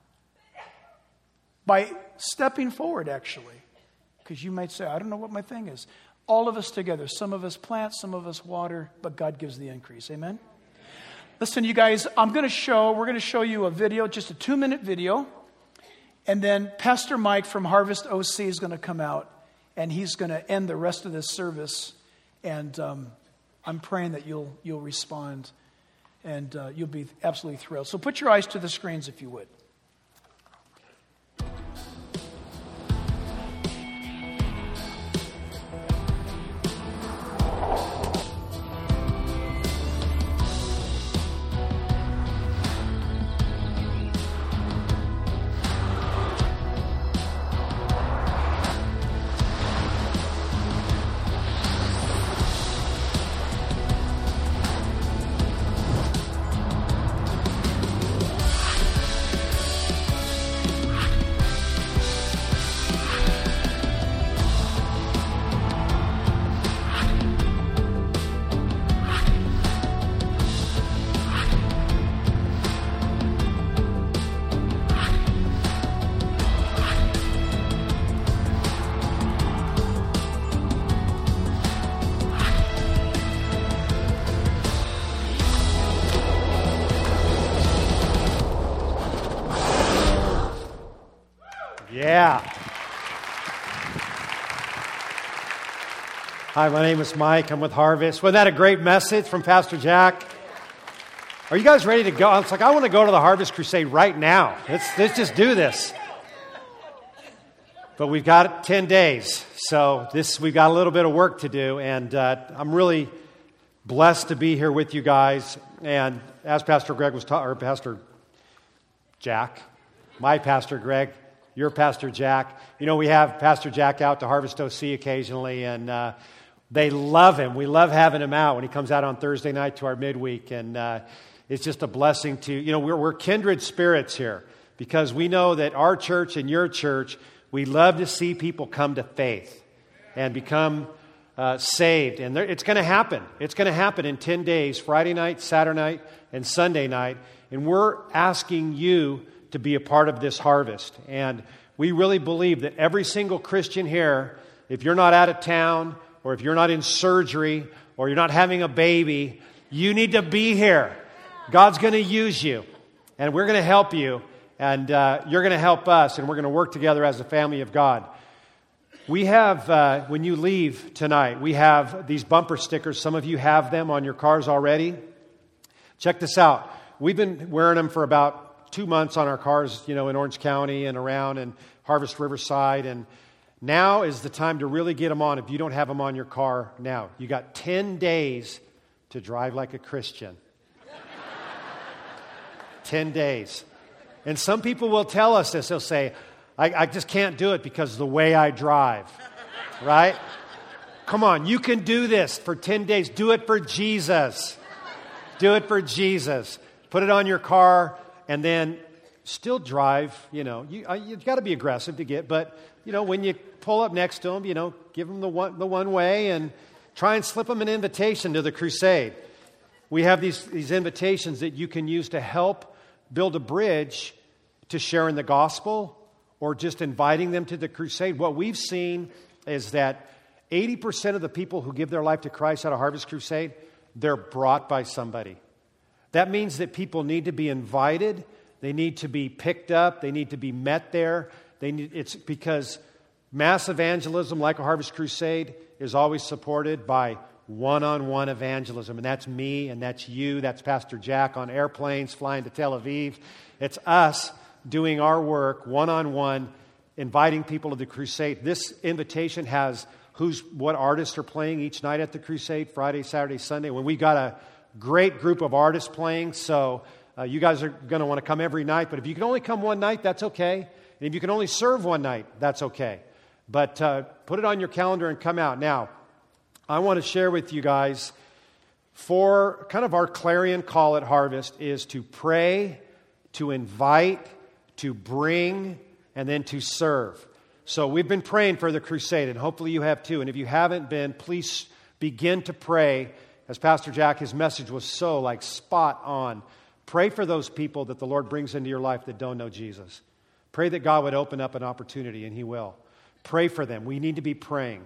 by stepping forward, actually, because you might say, I don't know what my thing is. All of us together. Some of us plant, some of us water, but God gives the increase. Amen? Listen, you guys, I'm going to show, we're going to show you a video, just a two-minute video. And then Pastor Mike from Harvest O C is going to come out, and he's going to end the rest of this service. And um, I'm praying that you'll you'll respond, and uh, you'll be absolutely thrilled. So put your eyes to the screens if you would. Yeah. Hi, my name is Mike. I'm with Harvest. Wasn't that a great message from Pastor Jack? Are you guys ready to go? It's like, I want to go to the Harvest Crusade right now. Let's, let's just do this. But we've got ten days. So this we've got a little bit of work to do. And uh, I'm really blessed to be here with you guys. And as Pastor Greg was talking, or Pastor Jack, my Pastor Greg, your Pastor Jack. You know, we have Pastor Jack out to Harvest O C occasionally, and uh, they love him. We love having him out when he comes out on Thursday night to our midweek, and uh, it's just a blessing to, you know, we're, we're kindred spirits here because we know that our church and your church, we love to see people come to faith and become uh, saved. And it's going to happen. It's going to happen in ten days, Friday night, Saturday night, and Sunday night. And we're asking you to be a part of this harvest. And we really believe that every single Christian here, if you're not out of town, or if you're not in surgery, or you're not having a baby, you need to be here. God's going to use you, and we're going to help you, and uh, you're going to help us, and we're going to work together as a family of God. We have, uh, when you leave tonight, we have these bumper stickers. Some of you have them on your cars already. Check this out. We've been wearing them for about two months on our cars, you know, in Orange County and around and Harvest Riverside. And now is the time to really get them on if you don't have them on your car now. You got ten days to drive like a Christian. ten days. And some people will tell us this. They'll say, I, I just can't do it because of the way I drive. Right? Come on, you can do this for ten days. Do it for Jesus. Do it for Jesus. Put it on your car. And then still drive, you know, you, uh, you've got to be aggressive to get, but, you know, when you pull up next to them, you know, give them the one, the one way and try and slip them an invitation to the crusade. We have these, these invitations that you can use to help build a bridge to sharing the gospel or just inviting them to the crusade. What we've seen is that eighty percent of the people who give their life to Christ at a Harvest Crusade, they're brought by somebody. That means that people need to be invited. They need to be picked up. They need to be met there. They need, it's because mass evangelism, like a Harvest Crusade, is always supported by one-on-one evangelism. And that's me, and that's you, that's Pastor Jack on airplanes flying to Tel Aviv. It's us doing our work one-on-one, inviting people to the crusade. This invitation has who's what artists are playing each night at the crusade, Friday, Saturday, Sunday. When we got a great group of artists playing, so uh, you guys are going to want to come every night. But if you can only come one night, that's okay. And if you can only serve one night, that's okay. But uh, put it on your calendar and come out. Now, I want to share with you guys, for kind of our clarion call at Harvest is to pray, to invite, to bring, and then to serve. So we've been praying for the crusade, and hopefully you have too. And if you haven't been, please begin to pray. As Pastor Jack, his message was so like spot on. Pray for those people that the Lord brings into your life that don't know Jesus. Pray that God would open up an opportunity, and He will. Pray for them. We need to be praying.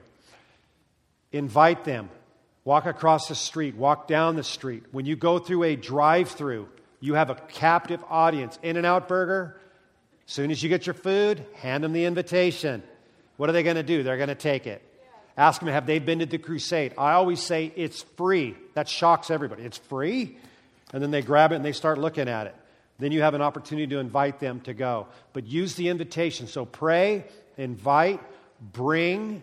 Invite them. Walk across the street. Walk down the street. When you go through a drive-through, you have a captive audience. In-N-Out Burger, as soon as you get your food, hand them the invitation. What are they going to do? They're going to take it. Ask them, have they been to the crusade? I always say it's free. That shocks everybody. It's free? And then they grab it and they start looking at it. Then you have an opportunity to invite them to go. But use the invitation. So pray, invite, bring,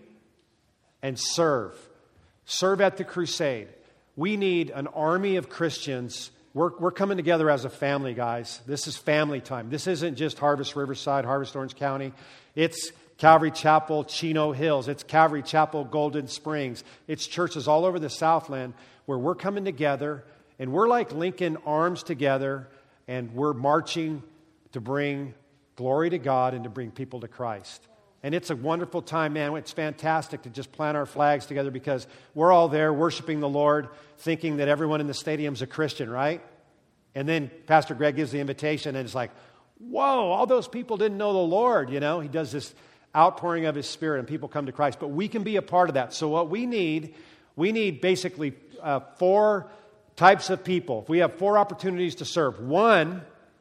and serve. Serve at the crusade. We need an army of Christians. We're, we're coming together as a family, guys. This is family time. This isn't just Harvest Riverside, Harvest Orange County. It's Calvary Chapel, Chino Hills. It's Calvary Chapel, Golden Springs. It's churches all over the Southland where we're coming together and we're like linking arms together and we're marching to bring glory to God and to bring people to Christ. And it's a wonderful time, man. It's fantastic to just plant our flags together because we're all there worshiping the Lord, thinking that everyone in the stadium's a Christian, right? And then Pastor Greg gives the invitation and it's like, whoa, all those people didn't know the Lord, you know? He does this outpouring of His Spirit and people come to Christ. But we can be a part of that. So what we need, we need basically uh, four types of people. We have four opportunities to serve. One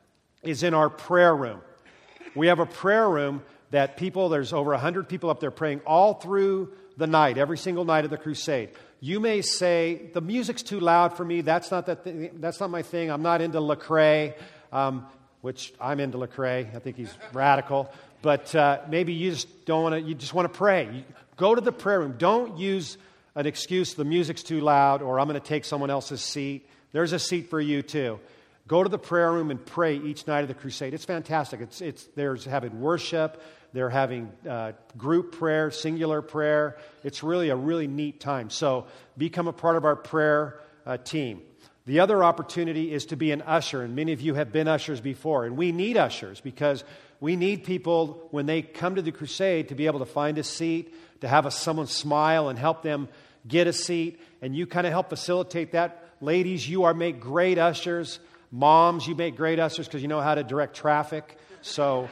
is in our prayer room. We have a prayer room that people, there's over one hundred people up there praying all through the night, every single night of the crusade. You may say, the music's too loud for me. That's not that thing, that's not my thing. I'm not into Lecrae, um, which I'm into Lecrae. I think he's radical. But uh, maybe you just don't want to, you just want to pray. You go to the prayer room. Don't use an excuse, the music's too loud, or I'm going to take someone else's seat. There's a seat for you too. Go to the prayer room and pray each night of the crusade. It's fantastic. It's, it's, there's having worship. They're having uh, group prayer, singular prayer. It's really a really neat time. So become a part of our prayer uh, team. The other opportunity is to be an usher, and many of you have been ushers before. And we need ushers because we need people, when they come to the crusade, to be able to find a seat, to have a, someone smile and help them get a seat. And you kind of help facilitate that. Ladies, you are make great ushers. Moms, you make great ushers because you know how to direct traffic. So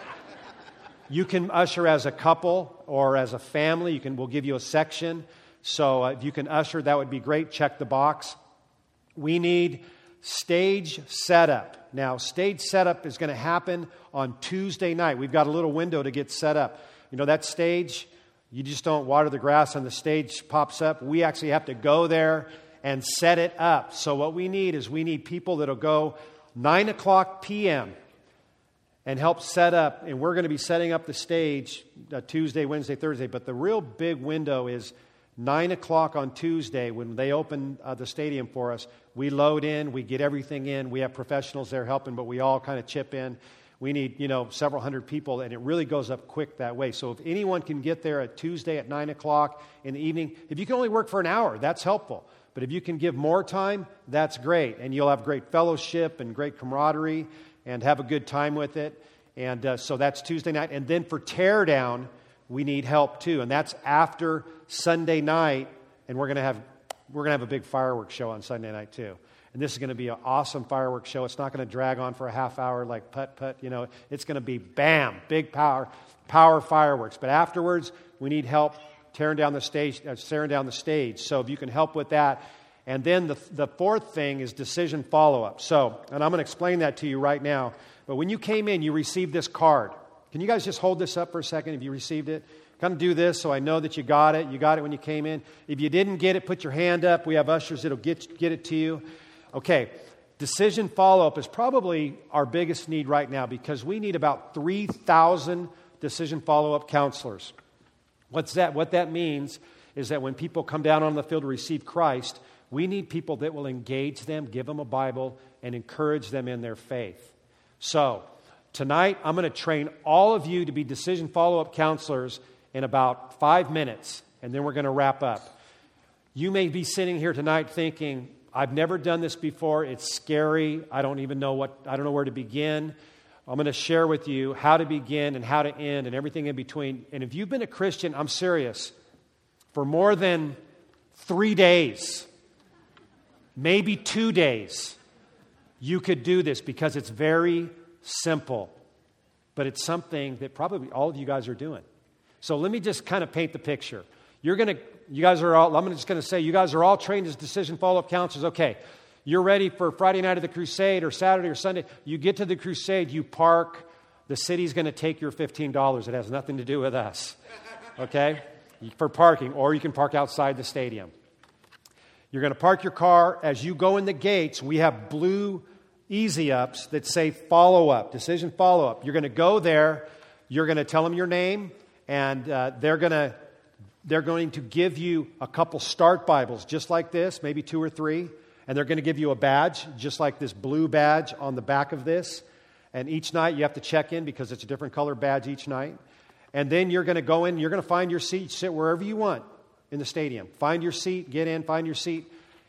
you can usher as a couple or as a family. You can. We'll give you a section. So uh, if you can usher, that would be great. Check the box. We need stage setup. Now, stage setup is going to happen on Tuesday night. We've got a little window to get set up. You know, that stage, you just don't water the grass and the stage pops up. We actually have to go there and set it up. So what we need is we need people that'll go nine o'clock p.m. and help set up. And we're going to be setting up the stage uh, Tuesday, Wednesday, Thursday. But the real big window is nine o'clock on Tuesday when they open uh, the stadium for us. We load in. We get everything in. We have professionals there helping, but we all kind of chip in. We need, you know, several hundred people, and it really goes up quick that way. So if anyone can get there at Tuesday at nine o'clock in the evening, if you can only work for an hour, that's helpful. But if you can give more time, that's great. And you'll have great fellowship and great camaraderie and have a good time with it. And uh, so that's Tuesday night. And then for teardown, we need help too. And that's after Sunday night. And we're going to have we're going to have a big fireworks show on Sunday night too. And this is going to be an awesome fireworks show. It's not going to drag on for a half hour like putt-putt, you know. It's going to be bam, big power, power fireworks. But afterwards, we need help tearing down the stage, uh, tearing down the stage. So if you can help with that. And then the, the fourth thing is decision follow-up. So, and I'm going to explain that to you right now. But when you came in, you received this card. Can you guys just hold this up for a second if you received it? Kind of do this so I know that you got it. You got it when you came in. If you didn't get it, put your hand up. We have ushers that'll get, get it to you. Okay, decision follow-up is probably our biggest need right now because we need about three thousand decision follow-up counselors. What's that? What that means is that when people come down on the field to receive Christ, we need people that will engage them, give them a Bible, and encourage them in their faith. So, tonight I'm going to train all of you to be decision follow-up counselors in about five minutes, and then we're going to wrap up. You may be sitting here tonight thinking, I've never done this before. It's scary. I don't even know what, I don't know where to begin. I'm going to share with you how to begin and how to end and everything in between. And if you've been a Christian, I'm serious, for more than three days, maybe two days, you could do this because it's very simple. But it's something that probably all of you guys are doing. So let me just kind of paint the picture. You're going to, you guys are all, I'm just going to say, you guys are all trained as decision follow-up counselors. Okay, you're ready for Friday night of the crusade or Saturday or Sunday. You get to the crusade, you park. The city's going to take your fifteen dollars. It has nothing to do with us, okay, for parking. Or you can park outside the stadium. You're going to park your car. As you go in the gates, we have blue easy-ups that say follow-up, decision follow-up. You're going to go there. You're going to tell them your name, and uh, they're going to they're going to give you a couple start Bibles, just like this, maybe two or three, and they're going to give you a badge, just like this blue badge on the back of this. And each night you have to check in because it's a different color badge each night. And then you're going to go in. You're going to find your seat, sit wherever you want in the stadium. Find your seat, get in, find your seat.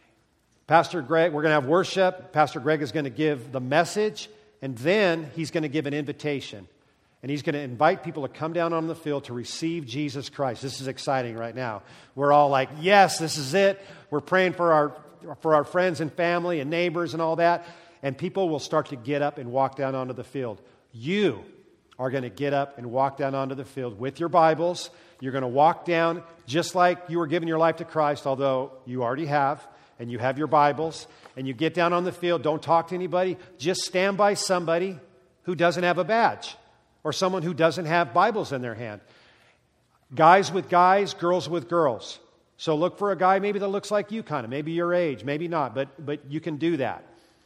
Pastor Greg, we're going to have worship. Pastor Greg is going to give the message, and then he's going to give an invitation. And he's going to invite people to come down on the field to receive Jesus Christ. This is exciting right now. We're all like, yes, this is it. We're praying for our for our friends and family and neighbors and all that. And people will start to get up and walk down onto the field. You are going to get up and walk down onto the field with your Bibles. You're going to walk down just like you were giving your life to Christ, although you already have. And you have your Bibles, and you get down on the field. Don't talk to anybody. Just stand by somebody who doesn't have a badge or someone who doesn't have Bibles in their hand. Guys with guys, girls with girls. So look for a guy maybe that looks like you kind of, maybe your age, maybe not, but, but you can do that.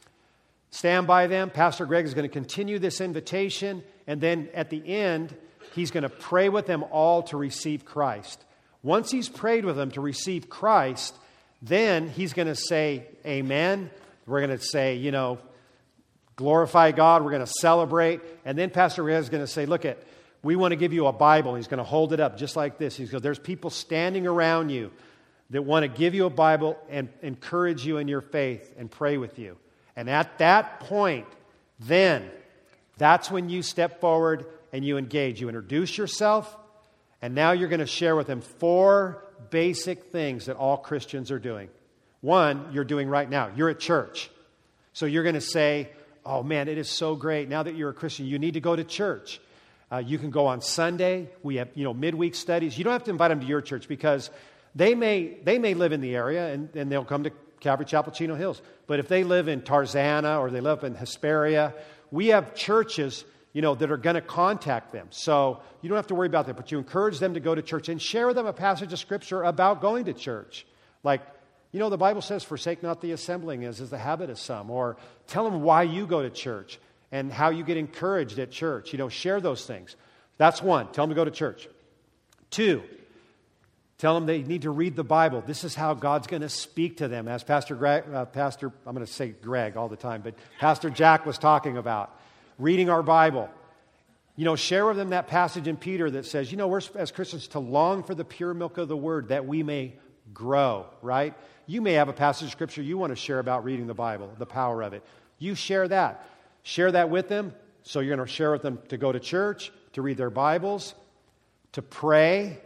Stand by them. Pastor Greg is going to continue this invitation, and then at the end, he's going to pray with them all to receive Christ. Once he's prayed with them to receive Christ, then he's going to say, amen. We're going to say, you know, glorify God. We're going to celebrate. And then Pastor Rez is going to say, look, at, we want to give you a Bible. He's going to hold it up just like this. He's going, there's people standing around you that want to give you a Bible and encourage you in your faith and pray with you. And at that point, then, that's when you step forward and you engage. You introduce yourself, and now you're going to share with them four basic things that all Christians are doing. One, you're doing right now. You're at church. So you're going to say, oh man, it is so great. Now that you're a Christian, you need to go to church. Uh, you can go on Sunday. We have, you know, midweek studies. You don't have to invite them to your church because they may they may live in the area and, and they'll come to Calvary Chapel, Chino Hills. But if they live in Tarzana or they live in Hesperia, we have churches, you know, that are going to contact them. So you don't have to worry about that, but you encourage them to go to church and share with them a passage of Scripture about going to church. Like, you know, the Bible says, forsake not the assembling as is the habit of some. Or tell them why you go to church and how you get encouraged at church. You know, share those things. That's one. Tell them to go to church. Two, tell them they need to read the Bible. This is how God's going to speak to them. As Pastor Greg, uh, Pastor, I'm going to say Greg all the time, but Pastor Jack was talking about reading our Bible. You know, share with them that passage in Peter that says, you know, we're as Christians to long for the pure milk of the Word that we may grow, right? You may have a passage of Scripture you want to share about reading the Bible, the power of it. You share that. Share that with them. So you're going to share with them to go to church, to read their Bibles, to pray,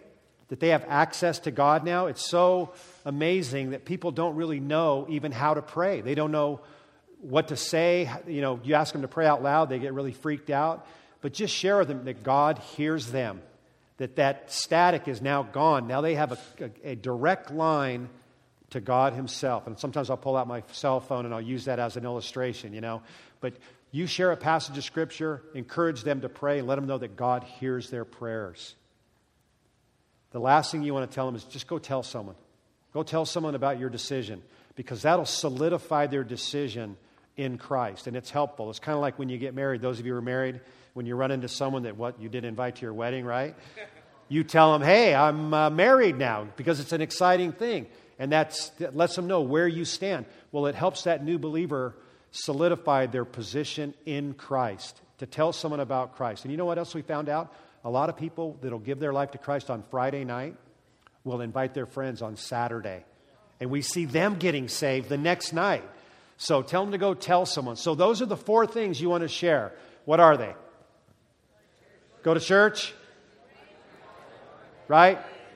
that they have access to God now. It's so amazing that people don't really know even how to pray. They don't know what to say. You know, you ask them to pray out loud, they get really freaked out. But just share with them that God hears them, that that static is now gone. Now they have a, a, a direct line to God himself. And sometimes I'll pull out my cell phone and I'll use that as an illustration, you know. But you share a passage of Scripture, encourage them to pray, and let them know that God hears their prayers. The last thing you want to tell them is just go tell someone. Go tell someone about your decision, because that'll solidify their decision in Christ, and it's helpful. It's kind of like when you get married. Those of you who are married, when you run into someone that what you did invite to your wedding, right? You tell them, hey, I'm uh, married now, because it's an exciting thing. And that's, that lets them know where you stand. Well, it helps that new believer solidify their position in Christ, to tell someone about Christ. And you know what else we found out? A lot of people that will give their life to Christ on Friday night will invite their friends on Saturday. And we see them getting saved the next night. So tell them to go tell someone. So those are the four things you want to share. What are they? Go to church. Right?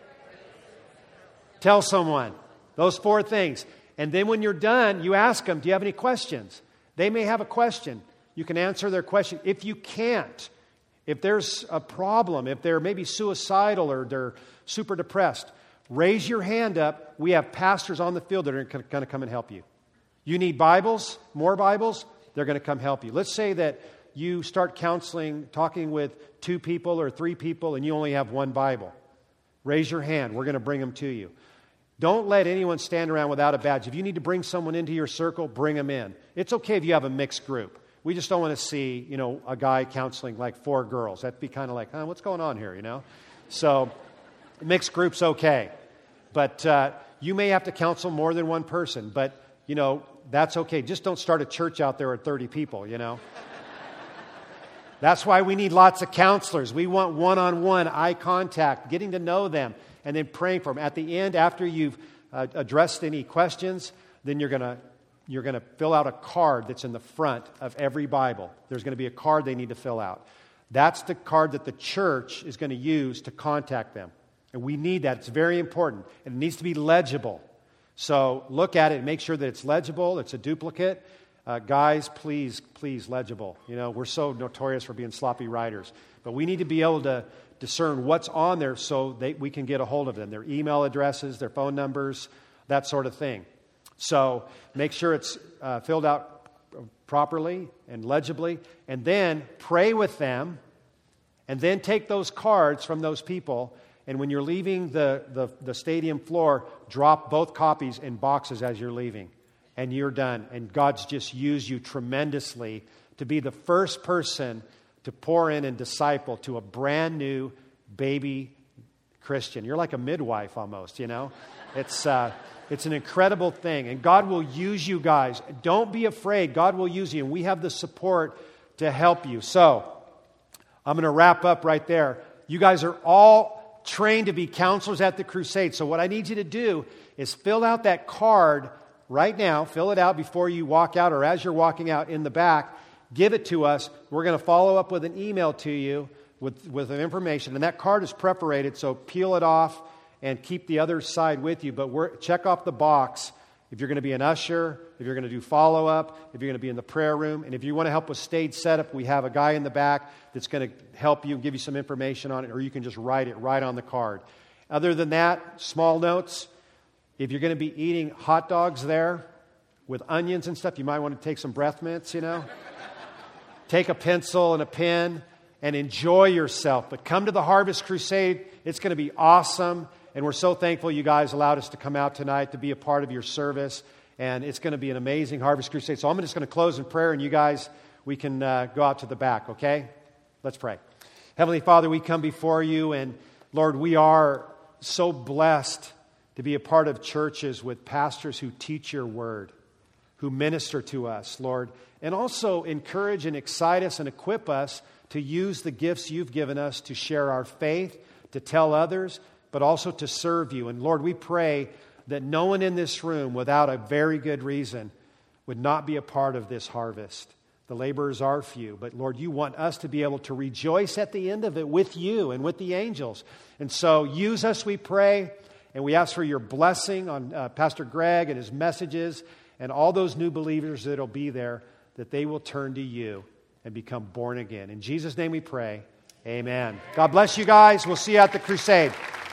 Tell someone. Those four things. And then when you're done, you ask them, do you have any questions? They may have a question. You can answer their question. If you can't, if there's a problem, if they're maybe suicidal or they're super depressed, raise your hand up. We have pastors on the field that are going to come and help you. You need Bibles, more Bibles, they're going to come help you. Let's say that you start counseling, talking with two people or three people, and you only have one Bible. Raise your hand. We're going to bring them to you. Don't let anyone stand around without a badge. If you need to bring someone into your circle, bring them in. It's okay if you have a mixed group. We just don't want to see, you know, a guy counseling like four girls. That'd be kind of like, huh, what's going on here, you know? So mixed group's okay. But uh, you may have to counsel more than one person. But, you know, that's okay. Just don't start a church out there at thirty people, you know? That's why we need lots of counselors. We want one-on-one eye contact, getting to know them, and then praying for them. At the end, after you've uh, addressed any questions, then you're going to you're going to fill out a card that's in the front of every Bible. There's going to be a card they need to fill out. That's the card that the church is going to use to contact them. And we need that. It's very important. And it needs to be legible. So look at it and make sure that it's legible. It's a duplicate. Uh, guys, please, please, legible. You know, we're so notorious for being sloppy writers. But we need to be able to discern what's on there so they, we can get a hold of them. Their email addresses, their phone numbers, that sort of thing. So make sure it's uh, filled out properly and legibly. And then pray with them. And then take those cards from those people. And when you're leaving the, the, the stadium floor, drop both copies in boxes as you're leaving. And you're done. And God's just used you tremendously to be the first person to pour in and disciple to a brand new baby Christian. You're like a midwife almost, you know. It's uh, it's an incredible thing. And God will use you guys. Don't be afraid. God will use you. And we have the support to help you. So I'm going to wrap up right there. You guys are all trained to be counselors at the crusade. So what I need you to do is fill out that card right now. Fill it out before you walk out or as you're walking out in the back. Give it to us. We're going to follow up with an email to you with, with information. And that card is preparated, so peel it off and keep the other side with you. But we're, check off the box if you're going to be an usher, if you're going to do follow-up, if you're going to be in the prayer room. And if you want to help with stage setup, we have a guy in the back that's going to help you and give you some information on it, or you can just write it right on the card. Other than that, small notes. If you're going to be eating hot dogs there with onions and stuff, you might want to take some breath mints, you know. Take a pencil and a pen and enjoy yourself. But come to the Harvest Crusade. It's going to be awesome. And we're so thankful you guys allowed us to come out tonight to be a part of your service. And it's going to be an amazing Harvest Crusade. So I'm just going to close in prayer, and you guys, we can uh, go out to the back, okay? Let's pray. Heavenly Father, we come before you, and Lord, we are so blessed to be a part of churches with pastors who teach your word, who minister to us, Lord, and also encourage and excite us and equip us to use the gifts you've given us to share our faith, to tell others, but also to serve you. And Lord, we pray that no one in this room without a very good reason would not be a part of this harvest. The laborers are few, but Lord, you want us to be able to rejoice at the end of it with you and with the angels. And so use us, we pray, and we ask for your blessing on uh, Pastor Greg and his messages and all those new believers that will be there, that they will turn to you and become born again. In Jesus' name we pray, amen. God bless you guys. We'll see you at the crusade.